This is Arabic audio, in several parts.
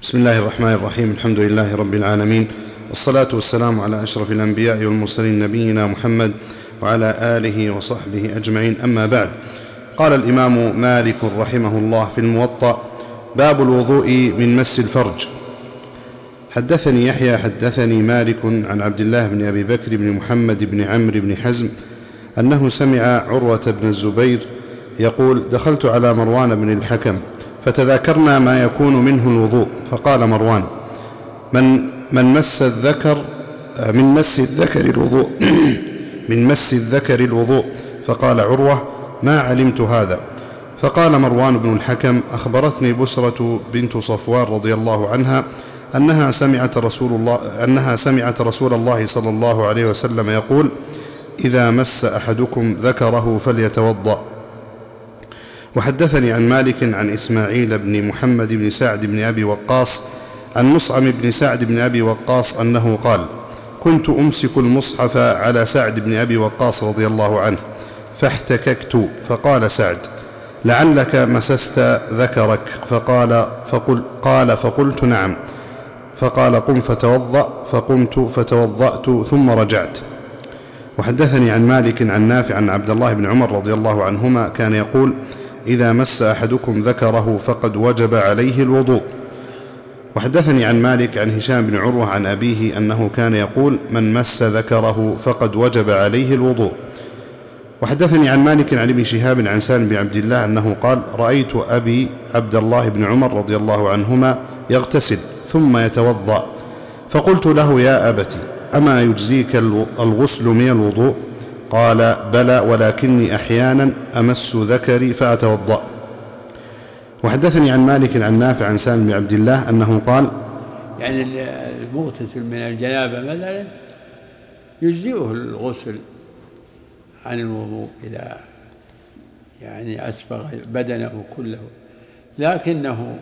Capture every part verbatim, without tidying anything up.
بسم الله الرحمن الرحيم. الحمد لله رب العالمين، والصلاة والسلام على أشرف الأنبياء والمرسلين نبينا محمد وعلى آله وصحبه أجمعين، أما بعد. قال الإمام مالك رحمه الله في الموطأ: باب الوضوء من مس الفرج. حدثني يحيى حدثني مالك عن عبد الله بن أبي بكر بن محمد بن عمرو بن حزم أنه سمع عروة بن الزبير يقول: دخلت على مروان بن الحكم فتذاكرنا ما يكون منه الوضوء، فقال مروان: من, من مس الذكر من مس الذكر الوضوء من مس الذكر الوضوء فقال عروة: ما علمت هذا. فقال مروان بن الحكم: أخبرتني بسرة بنت صفوان رضي الله عنها أنها سمعت رسول الله, أنها سمعت رسول الله صلى الله عليه وسلم يقول: إذا مس أحدكم ذكره فليتوضأ. وحدثني عن مالك عن إسماعيل بن محمد بن سعد بن أبي وقاص عن مصعب بن سعد بن أبي وقاص أنه قال: كنت أمسك المصحف على سعد بن أبي وقاص رضي الله عنه فاحتككت، فقال سعد: لعلك مسست ذكرك؟ فقال فقل قال فقلت: نعم. فقال: قم فتوضأ. فقمت فتوضأت ثم رجعت. وحدثني عن مالك عن نافع عن عبد الله بن عمر رضي الله عنهما كان يقول: إذا مس أحدكم ذكره فقد وجب عليه الوضوء. وحدثني عن مالك عن هشام بن عروة عن أبيه أنه كان يقول: من مس ذكره فقد وجب عليه الوضوء. وحدثني عن مالك عن ابن شهاب عن سالم بن عبد الله أنه قال: رأيت أبي عبد الله بن عمر رضي الله عنهما يغتسل ثم يتوضأ، فقلت له: يا أبت، أما يجزيك الغسل من الوضوء؟ قال: بلى، ولكني أحيانا أمس ذكري فأتوضأ. وحدثني عن مالك عن نافع عن سالم بن عبد الله أنه قال: يعني المغتسل من الجنابة مثلا يجزئه الغسل عن الوضوء إذا يعني أسبغ بدنه كله، لكنه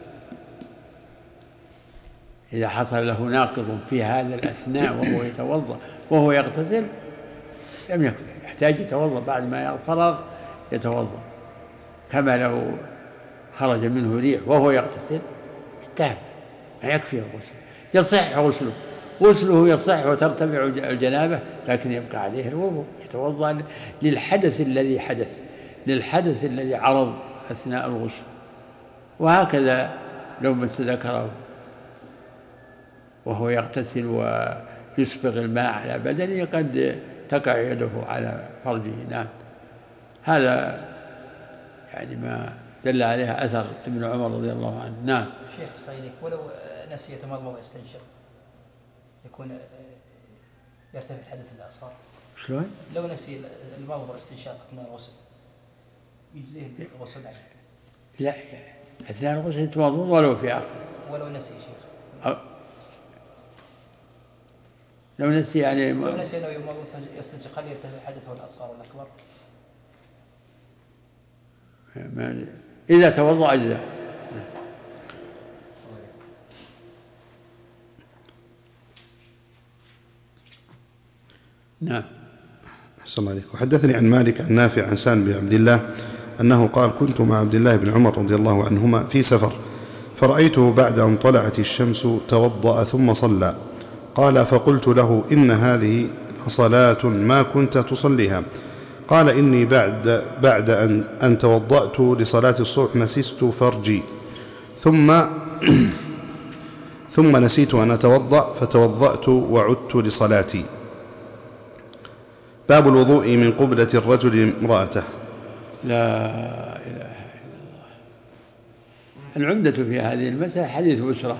إذا حصل له ناقض في هذا الأثناء وهو يتوضأ وهو يغتسل لم يكن يحتاج يتوضأ بعد ما يفرغ يتوضأ، كما لو خرج منه ريح وهو يغتسل انتهى، ما يكفي الغسل، يصح غسله غسله يصح وترتفع الجنابة، لكن يبقى عليه الوضوء، يتوضأ للحدث الذي حدث للحدث الذي عرض أثناء الغسل. وهكذا لو مس ذكره وهو يغتسل ويسبغ الماء على بدنه قد تقع يده على فرجه. نعم، هذا يعني ما دل عليها أثر ابن عمر رضي الله عنه. نعم. شيخ صحيح، ولو نسي يتمضمض ويستنشق يكون يرتفع الحدث الأصغر؟ شلون؟ لو نسي المضمض والاستنشاق أثناء الغسل يجزيه الغسل عنه؟ لا، أثناء الغسل يتمضمض ولو في آخر، ولو نسي شيخ أو لو نسي يعني لو نسي أنه يمضمض يستنشق هل يرتفع حدثه الأصغر والأكبر؟ إذا توضأ أجزاء. نعم. أحسن الله عليك. وحدثني عن مالك عن نافع عن سالم بن عبد الله أنه قال: كنت مع عبد الله بن عمر رضي الله عنهما في سفر، فرأيته بعد أن طلعت الشمس توضأ ثم صلى. قال: فقلت له: إن هذه صلاة ما كنت تصليها. قال: إني بعد, بعد أن, أن توضأت لصلاة الصبح مسست فرجي ثم ثم نسيت أن أتوضأ فتوضأت وعدت لصلاتي. باب الوضوء من قبلة الرجل امرأته. لا إله إلا الله. العمدة في هذه المسألة حديث بسرة،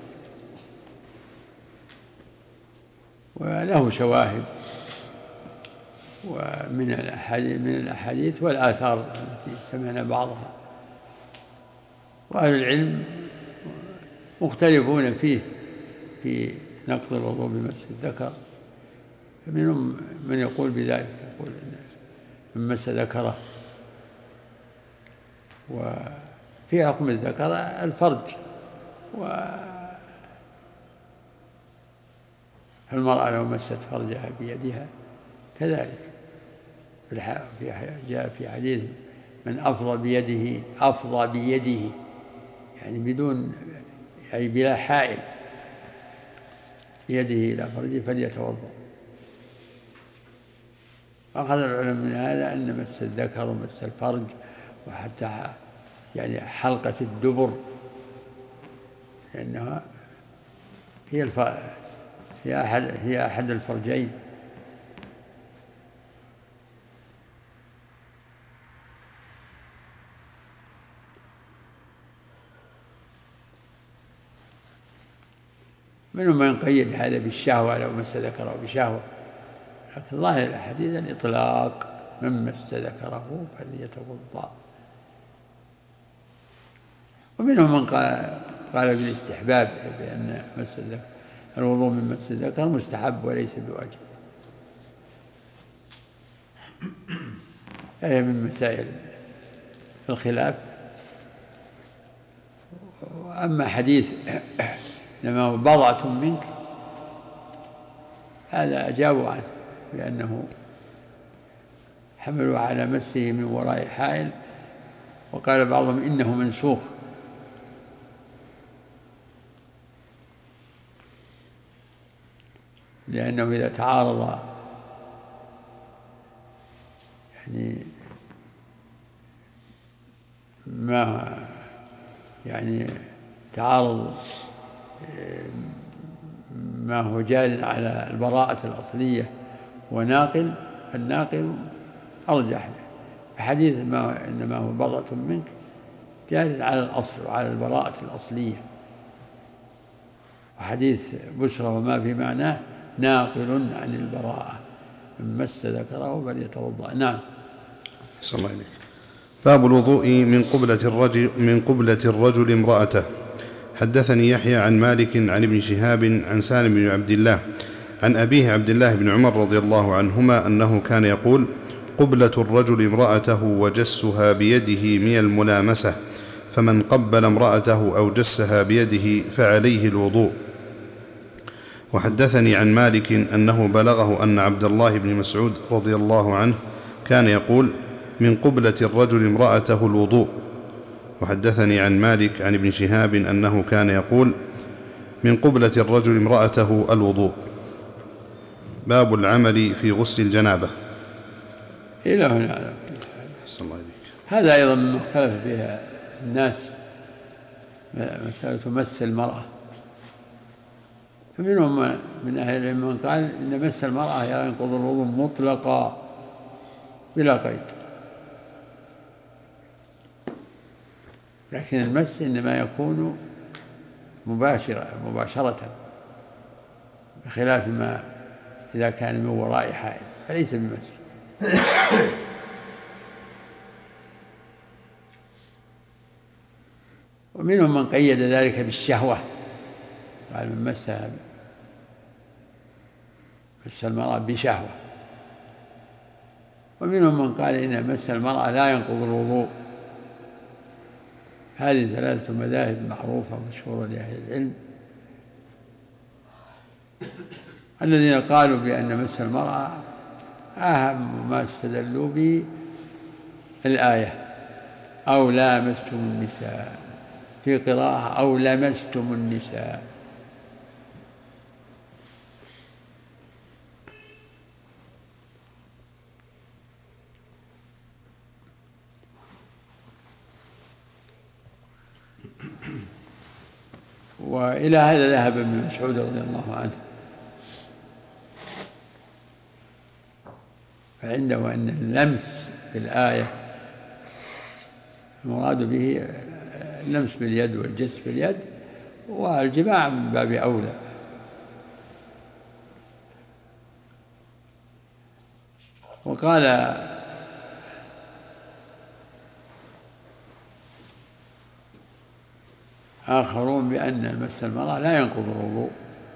وله شواهد ومن الأحاديث من الأحاديث والآثار التي سمعنا بعضها، وأهل العلم مختلفون فيه في نقض الوضوء بمس الذكر، فمنهم من يقول بذلك، يقول من مس ذكره. وفي حكم الذكر الفرج، والمرأة لو مست فرجها بيدها كذلك. جاء في حديث: من أفضى بيده أفضى بيده، يعني بدون أي بلا حائل بيده إلى فرجه فليتوضأ. أخذ العلماء من هذا أن مس الذكر ومس الفرج وحتى يعني حلقة الدبر لأنها هي الف... هي أحد هي أحد الفرجين. منهم من قيد هذا بالشهوة لو مس ذكره بشهوة، لكن ظاهر الحديث الإطلاق من مس ذكره فليتوضأ. ومنهم من قال, قال بالاستحباب بأن مس الذكر الوضوء من مس الذكر مستحب وليس بواجب. هي من مسائل الخلاف. وأما حديث لما بضعة منك هذا أجابوا عنه بأنه حملوا على مسه من وراء حائل، وقال بعضهم إنه منسوخ لأنه إذا تعارض يعني ما يعني تعارض ما هو جار على البراءة الأصلية وناقل، الناقل أرجح. حديث ما إنما هو بضعة منك جار على الأصل وعلى البراءة الأصلية، وحديث بشرى وما في معناه ناقل عن البراءة من مس ذكره فليتوضأ. نعم. صلى الله عليه. باب الوضوء من قبلة الرجل من قبلة الرجل امرأته. حدثني يحيى عن مالك عن ابن شهاب عن سالم بن عبد الله عن أبيه عبد الله بن عمر رضي الله عنهما أنه كان يقول: قبلة الرجل امرأته وجسها بيده من الملامسة، فمن قبل امرأته أو جسها بيده فعليه الوضوء. وحدثني عن مالك أنه بلغه أن عبد الله بن مسعود رضي الله عنه كان يقول: من قبلة الرجل امرأته الوضوء. وحدثني عن مالك عن ابن شهاب أنه كان يقول: من قبلة الرجل امرأته الوضوء. باب العمل في غسل الجنابة. إلى هنا. هذا أيضا مما اختلف فيها الناس، مسألة مس المرأة. فمنهم من أهل العلم من قال إن مس المرأة ينقض الوضوء مطلقا بلا قيد، لكن المس إنما يكون مباشرة مباشرة بخلاف ما إذا كان من وراء حائل فليس بمس. ومنهم من قيد ذلك بالشهوة، قال من مسها مس المرأة بشهوة. ومنهم من قال إن مس المرأة لا ينقض الوضوء. هذه ثلاثة مذاهب معروفة مشهورة لأهل العلم. الذين قالوا بأن مس المرأة أهم ما استدلوا به الآية: أو لامستم النساء، في قراءة أو لمستم النساء. وإلى هذا ذهب ابن مسعود رضي الله عنه، فعنده أن اللمس في الآية المراد به اللمس باليد والجس باليد، والجماع من باب أولى. وقال آخرون بأن مس المرأة لا ينقض الوضوء.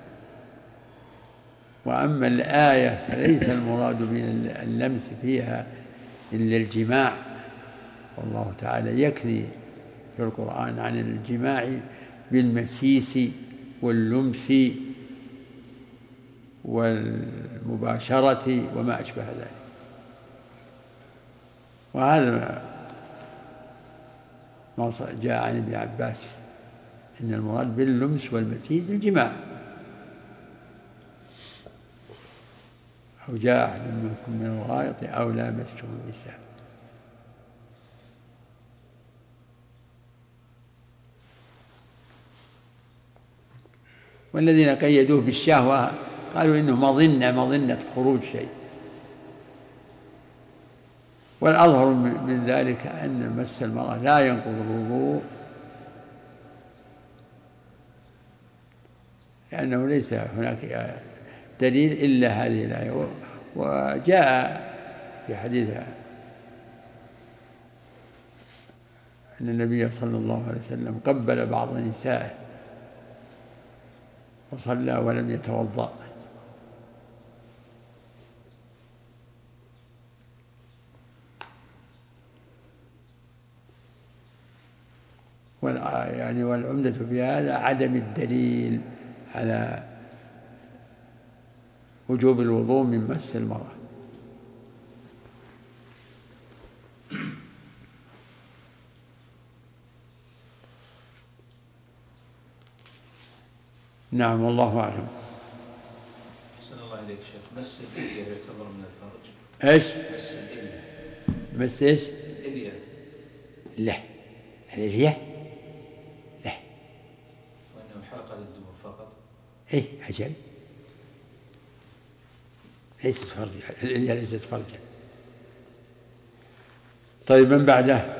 وأما الآية فليس المراد من اللمس فيها إلا الجماع، والله تعالى يكني في القرآن عن الجماع بالمسيس واللمس والمباشرة وما أشبه ذلك. وهذا ما جاء عن ابن عباس إن المراد باللمس والمسيس الجماع. أو جاء أحد منكم من الغائط أو لامستم النساء. والذين قيدوه بالشهوة قالوا إنه مظنة مظنة خروج شيء. والأظهر من ذلك أن مس المرأة لا ينقض الوضوء، لأنه ليس هناك دليل إلا هذه الآية. وجاء في حديث أن النبي صلى الله عليه وسلم قبل بعض نسائه وصلى ولم يتوضأ. يعني والعمدة في هذا عدم الدليل على وجوب الوضوء من مس المرأة. نعم والله أعلم. أحسن الله إليك شيخ. مس الإلية يعتبر من الفرج؟ إيش؟ مس الإلية. مس إيش؟ الإلية. لا. الإلية؟ لا. وأنه حلقة للدبر فقط؟ إيه عجل. ليست فرجا، الإلية ليست فرجا. طيب من بعده؟